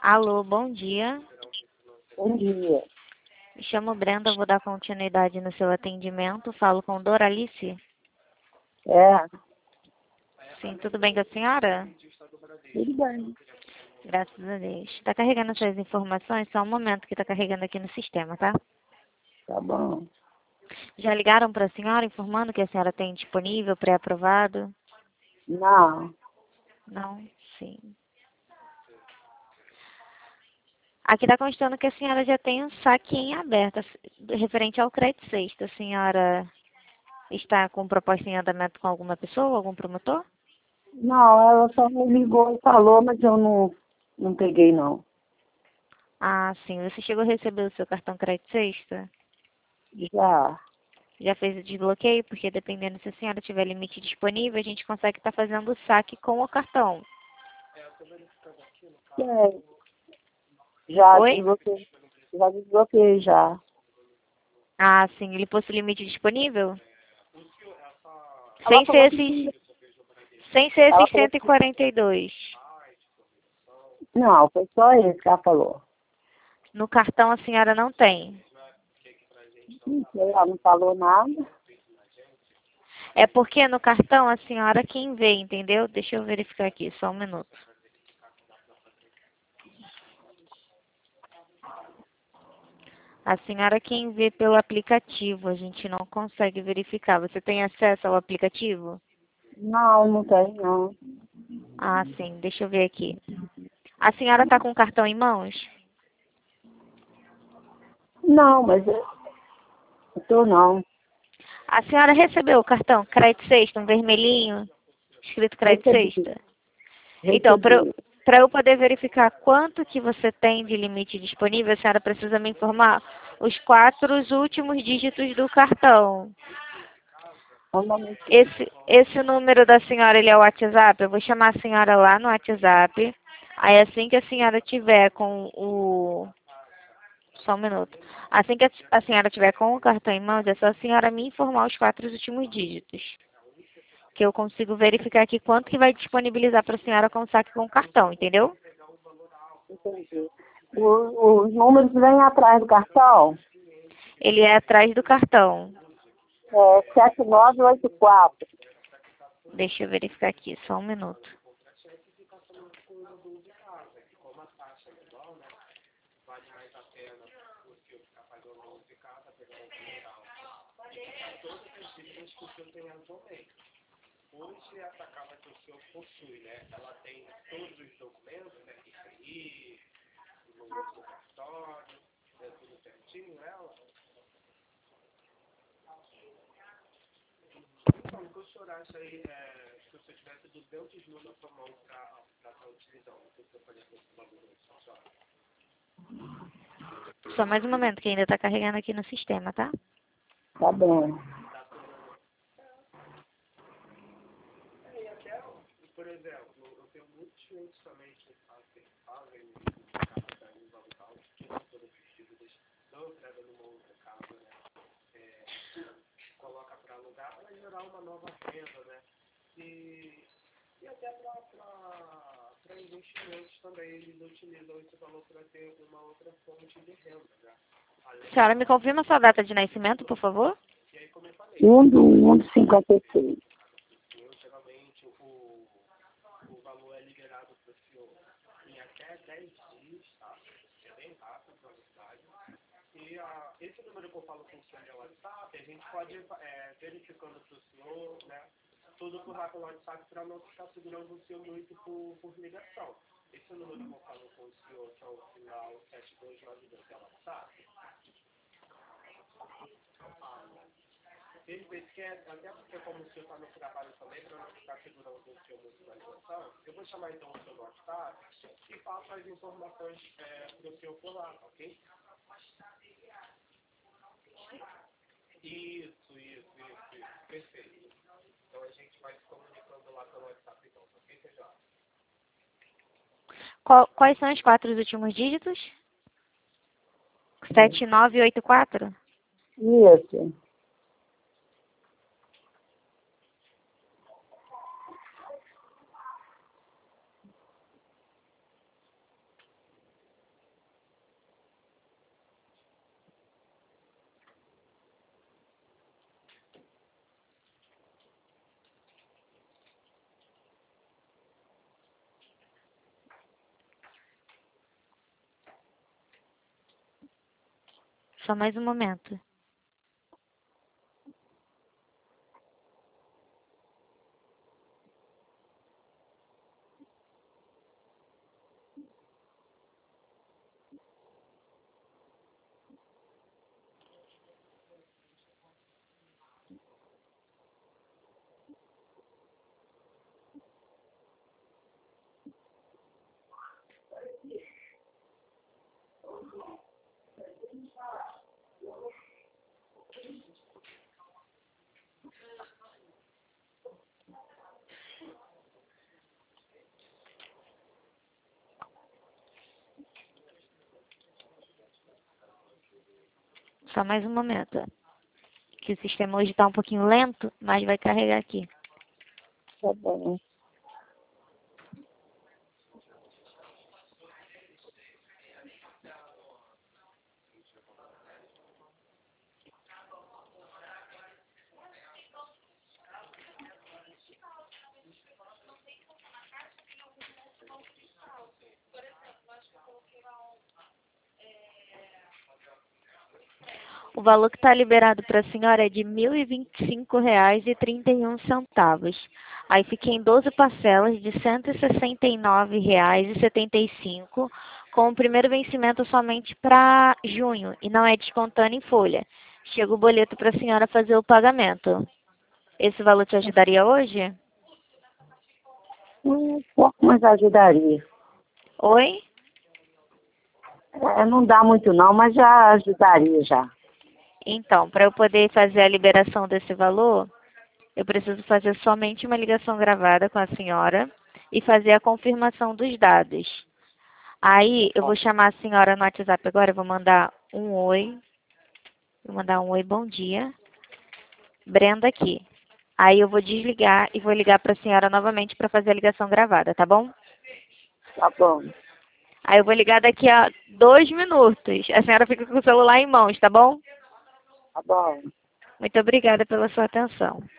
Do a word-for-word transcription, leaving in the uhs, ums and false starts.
Alô, bom dia. Bom dia. Me chamo Brenda, vou dar continuidade no seu atendimento. Falo com Doralice. É, Sim, tudo bem com a senhora? tudo bem. Graças a Deus. Está carregando suas informações? Só um momento que está carregando aqui no sistema, tá? Tá bom. Já ligaram para a senhora informando que a senhora tem disponível, pré-aprovado? Não, Não? Sim. Aqui está constando que a senhora já tem um saque em aberto, referente ao crédito sexto. A senhora está com proposta em andamento com alguma pessoa, algum promotor? não, ela só me ligou e falou, mas eu não, não peguei não. Ah, sim. Você chegou a receber o seu cartão crédito sexta? Já. Já fez o desbloqueio? Porque dependendo se a senhora tiver limite disponível, a gente consegue estar fazendo o saque com o cartão. É, já Oi? desbloqueei. Já desbloqueei já. Ah, sim. Ele possui limite disponível? Ela Sem falou ser que esses, sim. sem ser Ela esses falou cento e que quarenta e dois. não, foi só isso que ela falou. No cartão a senhora não tem. Não sei, ela não falou nada. É porque no cartão a senhora quem vê, entendeu? Deixa eu verificar aqui, só um minuto. A senhora quem vê pelo aplicativo, a gente não consegue verificar. Você tem acesso ao aplicativo? Não, não tem não. Ah, sim, deixa eu ver aqui. A senhora está com o cartão em mãos? Não, mas eu eu tô não. A senhora recebeu o cartão crédito sexta, um vermelhinho, escrito crédito Recebi, sexta? Então, para eu, recebi. para eu poder verificar quanto que você tem de limite disponível, a senhora precisa me informar os quatro últimos dígitos do cartão. Um momentinho. Esse, esse número da senhora, ele é o WhatsApp? Eu vou chamar a senhora lá no WhatsApp. Aí, assim que a senhora tiver com o... Só um minuto. Assim que a a senhora tiver com o cartão em mãos, é só a senhora me informar os quatro últimos dígitos. Que eu consigo verificar aqui quanto que vai disponibilizar para a senhora com o saque com o cartão, entendeu? Entendi. O- os números vêm atrás do cartão? Ele é atrás do cartão. É sete nove oito quatro. Deixa eu verificar aqui, só um minuto. Só mais um momento que ainda está carregando aqui no sistema, tá? Tá bom. A senhora me confirma sua data de nascimento, por favor? Um do um de cinquenta e seis. Qual- quais são os quatro últimos dígitos? sete nove oito quatro? Isso. Só mais um momento. Só mais um momento. Que o sistema hoje está um pouquinho lento, mas vai carregar aqui. Tá bom. O valor que está liberado para a senhora é de mil e vinte e cinco reais e trinta e um centavos. Aí fica em doze parcelas de cento e sessenta e nove reais e setenta e cinco centavos, com o primeiro vencimento somente para junho e não é descontando em folha. Chega o boleto para a senhora fazer o pagamento. Esse valor te ajudaria hoje? Um pouco mais ajudaria. Oi? É, não dá muito não, mas já ajudaria já. Então, para eu poder fazer a liberação desse valor, eu preciso fazer somente uma ligação gravada com a senhora e fazer a confirmação dos dados. Aí, eu vou chamar a senhora no WhatsApp agora, eu vou mandar um oi. Vou mandar um oi, bom dia. Brenda aqui. Aí eu vou desligar e vou ligar para a senhora novamente para fazer a ligação gravada, tá bom? Tá bom. Aí eu vou ligar daqui a dois minutos. A senhora fica com o celular em mãos, tá bom? Tá bom. Muito obrigada pela sua atenção.